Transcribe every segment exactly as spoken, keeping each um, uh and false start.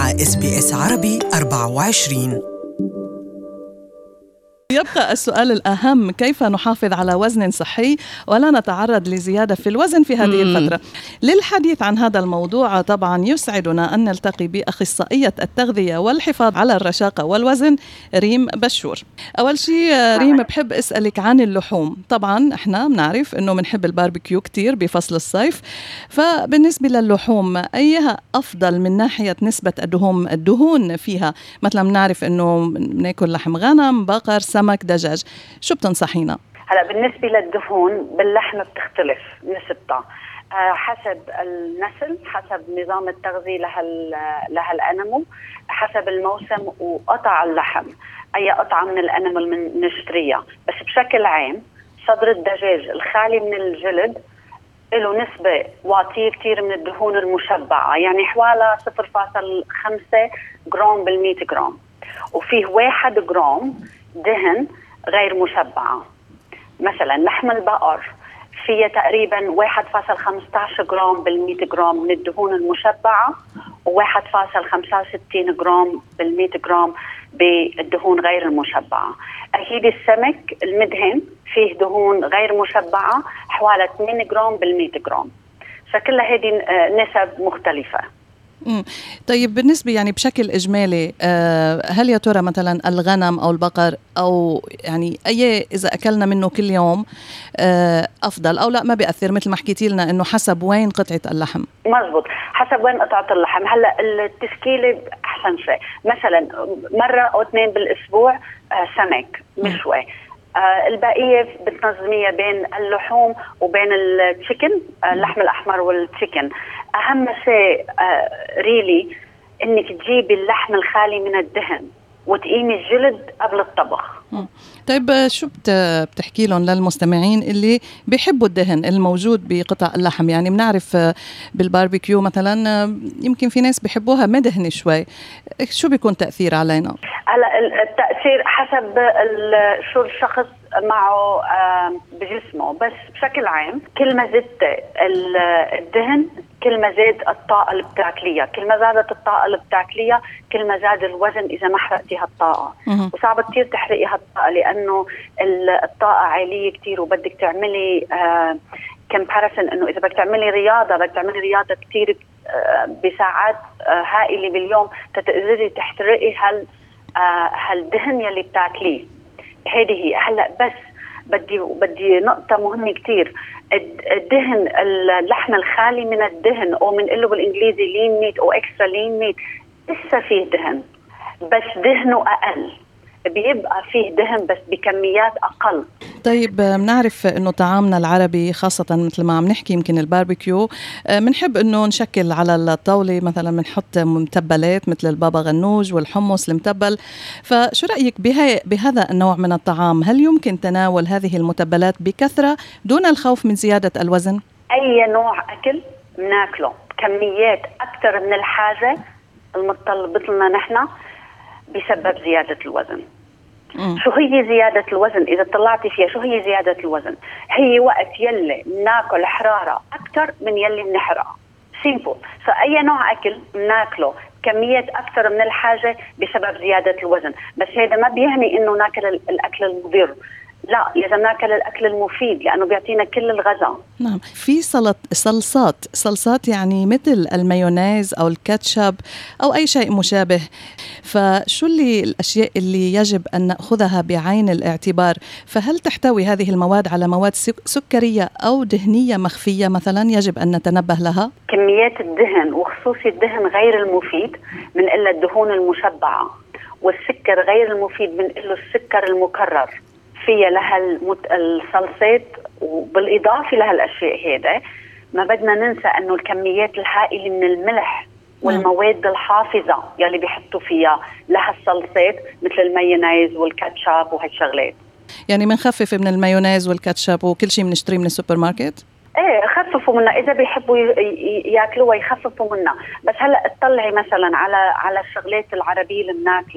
مع إس بي إس عربي أربعة وعشرين. يبقى السؤال الأهم: كيف نحافظ على وزن صحي ولا نتعرض لزيادة في الوزن في هذه الفترة؟ للحديث عن هذا الموضوع طبعا يسعدنا أن نلتقي بأخصائية التغذية والحفاظ على الرشاقة والوزن ريم بشور. أول شيء ريم، بحب أسألك عن اللحوم. طبعا احنا بنعرف أنه بنحب الباربيكيو كتير بفصل الصيف، فبالنسبة للحوم أيها أفضل من ناحية نسبة الدهون الدهون فيها؟ مثلا بنعرف أنه بناكل لحم غنم، بقر، سمك، دجاج، شو بتنصحينا؟ هلا بالنسبة للدهون باللحمة بتختلف نسبتها أه حسب النسل، حسب نظام التغذية لهال لهالأنمو، حسب الموسم وقطع اللحم، أي قطعة من الأنمو من نشتريها. بس بشكل عام صدر الدجاج الخالي من الجلد له نسبة واطية كتير من الدهون المشبعة، يعني حوالي صفر فاصلة خمسة جرام بالمئة جرام، وفيه واحد جرام دهن غير مشبعة. مثلا لحم البقر فيها تقريبا واحد فاصلة خمسة عشر جرام بالمئة جرام من الدهون المشبعة، وواحد فاصلة خمسة وستين جرام بالمئة جرام بالدهون غير المشبعة. أكيد السمك المدهن فيه دهون غير مشبعة حوالي ثمانية جرام بالمئة جرام، فكل هذه نسب مختلفة. مم. طيب بالنسبة يعني بشكل إجمالي، آه هل يا ترى مثلا الغنم أو البقر أو يعني أي إذا أكلنا منه كل يوم آه أفضل أو لا؟ ما بيأثر مثل ما حكيتي لنا إنه حسب وين قطعة اللحم؟ مزبوط، حسب وين قطعة اللحم. هلا التشكيلة أحسن شيء، مثلا مرة أو اثنين بالأسبوع آه سمك مشوي، آه البقية بتنظميها بين اللحوم وبين التشيكن، آه اللحم الأحمر والتشيكن. أهم شيء آه ريلي إنك تجيبي اللحم الخالي من الدهن وتقيمي الجلد قبل الطبخ. طيب شو بتحكي لهم للمستمعين اللي بيحبوا الدهن الموجود بقطع اللحم؟ يعني بنعرف بالباربيكيو مثلا يمكن في ناس بيحبوها مدهنة شوي، شو بيكون تأثير علينا؟ هلا التأثير حسب شو الشخص معه بجسمه، بس بشكل عام كل ما زدت الدهن كل ما زاد الطاقة اللي بتاكليها، كل ما زادت الطاقة اللي بتاكليها كل ما زاد الوزن إذا ما حرقتي هالطاقة. وصعب كتير تحرقي هالطاقة لأنه الطاقة عالية كتير، وبدك تعملي آه كمبارسن إنه إذا بدك تعملي رياضة بدك تعملي رياضة كتير آه بساعات آه هائلة باليوم تقدري تحترقي هال آه هالدهن يلي بتاكليه. هذه هي. هلا بس بدي بدي نقطة مهمة كتير، الدهن اللحم الخالي من الدهن أو من له بالإنجليزي لين ميت أو إكسترا لين ميت لسه فيه دهن بس دهنه أقل، بيبقى فيه دهن بس بكميات أقل. طيب بنعرف إنه طعامنا العربي خاصة مثل ما عم نحكي يمكن الباربيكيو بنحب إنه نشكل على الطاولة مثلا بنحط متبلات مثل البابا غنوج والحمص المتبل، فشو رأيك بها بهذا النوع من الطعام؟ هل يمكن تناول هذه المتبلات بكثرة دون الخوف من زيادة الوزن؟ أي نوع أكل بناكله كميات أكثر من الحاجة المتطلبة لنا نحن بسبب زيادة الوزن. مم. شو هي زيادة الوزن؟ إذا طلعتي فيها شو هي زيادة الوزن؟ هي وقت يلي ناكل حرارة أكثر من يلي بنحرقها. سيمبل. فأي نوع أكل ناكله كميات أكثر من الحاجة بسبب زيادة الوزن، بس هذا ما بيعني إنه ناكل الأكل المضر، لا، لازم ناكل الأكل المفيد لأنه بيعطينا كل الغذاء. نعم. في سلط صلصات صلصات يعني مثل المايونيز أو الكاتشب أو أي شيء مشابه، فشو اللي الأشياء اللي يجب أن نأخذها بعين الاعتبار؟ فهل تحتوي هذه المواد على مواد سكرية أو دهنية مخفية مثلا يجب أن نتنبه لها؟ كميات الدهن وخصوصي الدهن غير المفيد من إلا الدهون المشبعة، والسكر غير المفيد من إلا السكر المكرر فيها لها الصلصات، وبالإضافة لها الأشياء هذا ما بدنا ننسى أنه الكميات الهائلة من الملح والمواد الحافظة يلي بيحطوا فيها لها الصلصات مثل المايونيز والكاتشاب وهالشغلات. يعني منخفف من المايونيز والكاتشاب وكل شيء بنشتريه من السوبر ماركت؟ ايه خففوا منها اذا بيحبوا ياكلوها يخففوا منها، بس هلا اطلعي مثلا على على الشغلات العربيه اللي بناكلها،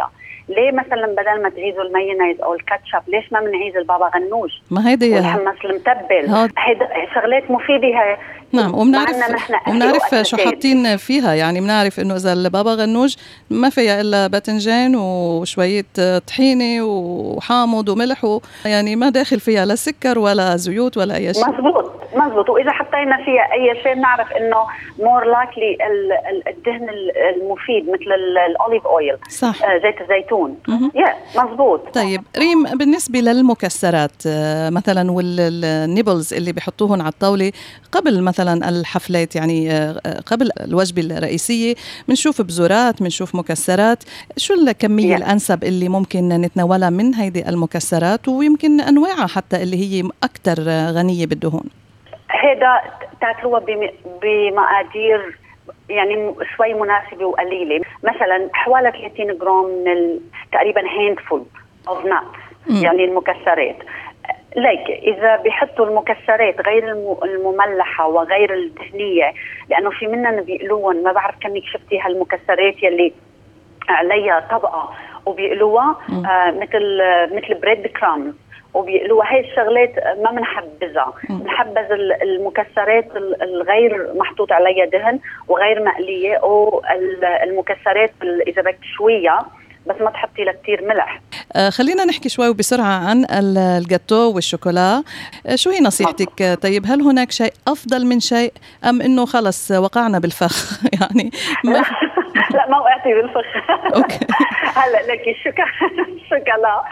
ليه مثلا بدل ما تعيزوا المايونيز او الكاتشب ليش ما بنعيز البابا غنوج ما هيدي والحمص المتبل؟ هيدا شغلات مفيده هاي. نعم، وبنعرف وبنعرف شو حاطين فيها، يعني بنعرف انه اذا البابا غنوج ما فيها الا باذنجان وشويه طحينه وحامض وملح، يعني ما داخل فيها لا سكر ولا زيوت ولا اي شيء. مزبوط مزبوط. واذا حطينا فيها اي شيء بنعرف انه مور لايكلي الدهن المفيد مثل الاوليف اويل، صح، زيت الزيتون. يا مزبوط. طيب ريم، بالنسبه للمكسرات مثلا والنيبلز اللي بيحطوهم على الطاوله قبل مثلا الحفلات، يعني قبل الوجبه الرئيسيه، بنشوف بزورات، بنشوف مكسرات، شو الكميه yeah. الانسب اللي ممكن نتناولها من هيدي المكسرات، ويمكن انواعها حتى اللي هي اكثر غنيه بالدهون؟ هذا تعتلوها بمقادير يعني شوي مناسبه وقليله، مثلا حوالي ثلاثين جرام من تقريبا هاندفول اوف ناتس، يعني المكسرات. ليك إذا بيحطوا المكسرات غير المملحة وغير الدهنية، لأنه في مننا بيقلوهم، ما بعرف كنك شفتي هالمكسرات يلي عليها طبقة وبيقلوها آه مثل مثل بريد كرام وبيقلوها. هاي الشغلات ما بنحبذها، بنحبذ المكسرات الغير محطوط عليها دهن وغير مقلية، أو المكسرات إذا بدك تشويها بس ما تحطي لها كتير ملح. آه خلينا نحكي شوي بسرعة عن الجاتو والشوكولا. آه شو هي نصيحتك؟ طيب هل هناك شيء أفضل من شيء، أم إنه خلص وقعنا بالفخ؟ يعني ما لا ما وقعتي بالفخ. أوكي. هلا لك الشوكولا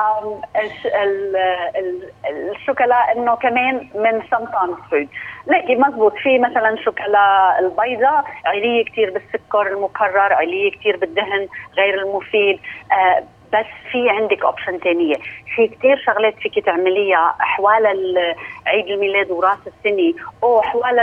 الشوكولا إنه كمان من sometimes food. لكي مزبوط، في مثلا شوكولا البيضاء عليه كتير بالسكر المكرر، عليه كتير بالدهن غير المفيد. آه بس في عندك اوبشن تانية، في كتير شغلات فيك تعمليها حوال عيد الميلاد وراس السنة، او حوال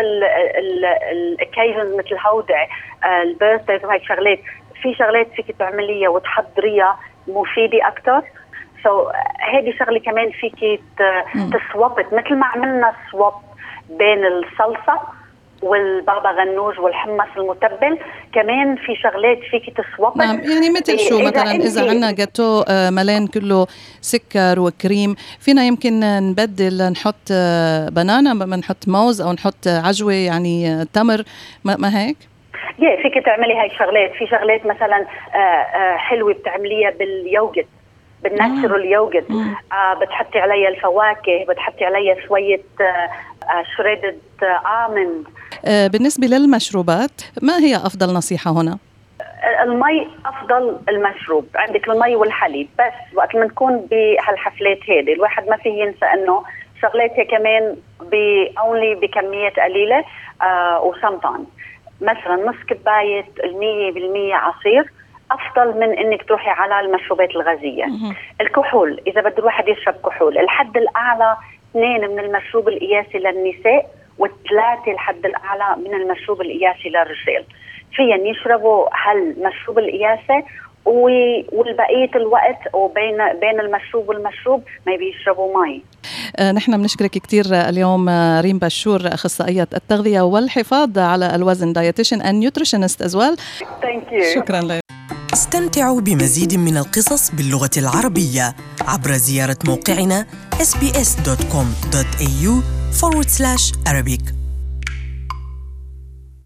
الاكيجنز مثل هودع البيرثدايز وهيك شغلات. في شغلات فيك تعمليها وتحضريها مفيدة اكتر. سو so, هذه شغلة كمان فيك تسوبت، مثل ما عملنا سواب بين الصلصة والبابا غنوج والحمص المتبل، كمان في شغلات فيك تسوبت. نعم، يعني مثل شو إذا مثلا إذا عنا جاتو ملان كله سكر وكريم، فينا يمكن نبدل، نحط بنانا، نحط موز أو نحط عجوة يعني تمر، ما هيك؟ yeah, فيك تعملي هاي الشغلات. في شغلات مثلا حلوة بتعمليها باليوغت، بالناتشرال يوغت، آه بتحطي عليها الفواكه، بتحطي عليها شوية آه شريدد آمند. آه بالنسبة للمشروبات، ما هي أفضل نصيحة هنا؟ المي أفضل المشروب. عندك المي والحليب، بس وقت ما نكون بهالحفلات هذه الواحد ما فيه ينسى إنه شغلاتها كمان بأونلي بكميات قليلة. آه وسامتايمز مثلا نص كباية المية بالمية عصير أفضل من إنك تروحي على المشروبات الغازية. الكحول، إذا بده الواحد يشرب كحول، الحد الأعلى اثنين من المشروب القياسي للنساء، والثلاثة الحد الأعلى من المشروب القياسي للرجال. فين يشربوا هالمشروب القياسي، والبقية الوقت وبين بين المشروب والمشروب ما بيشربوا مي. آه نحن بنشكرك كتير اليوم ريم بشور، أخصائية التغذية والحفاظ على الوزن، dietitian and nutritionist as well. Thank you. شكرا لك. استمتعوا بمزيد من القصص باللغة العربية عبر زيارة موقعنا إس بي إس دوت كوم دوت إيه يو forward slash Arabic.